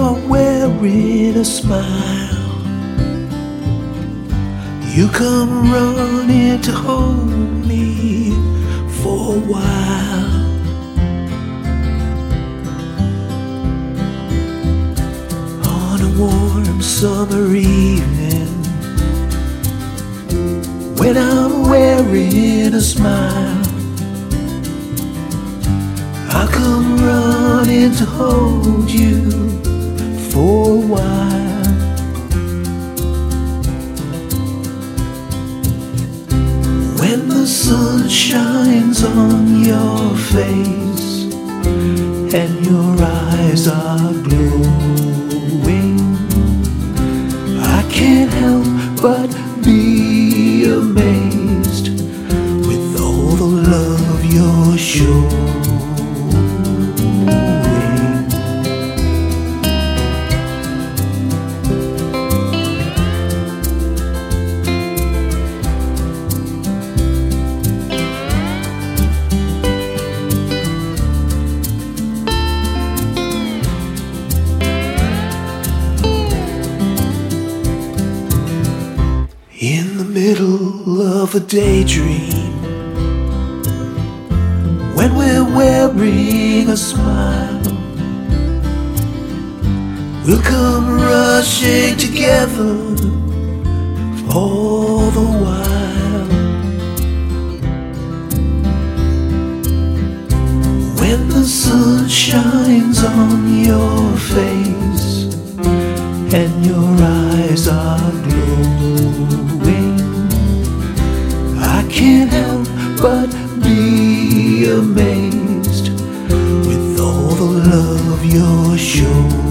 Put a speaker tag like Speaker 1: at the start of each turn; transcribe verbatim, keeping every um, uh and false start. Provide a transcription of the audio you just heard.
Speaker 1: are wearing a smile, you come running to hold me for a while. On a warm summer evening, when I'm wearing a smile, I come running to hold you for a while. When the sun shines on your face and your eyes are glowing, I can't help but be amazed with all the love you're showing. In the middle of a daydream, when we're wearing a smile, we'll come rushing together all the while. When the sun shines on your face and your eyes are glowing, I can't help but be amazed with all the love you're showing.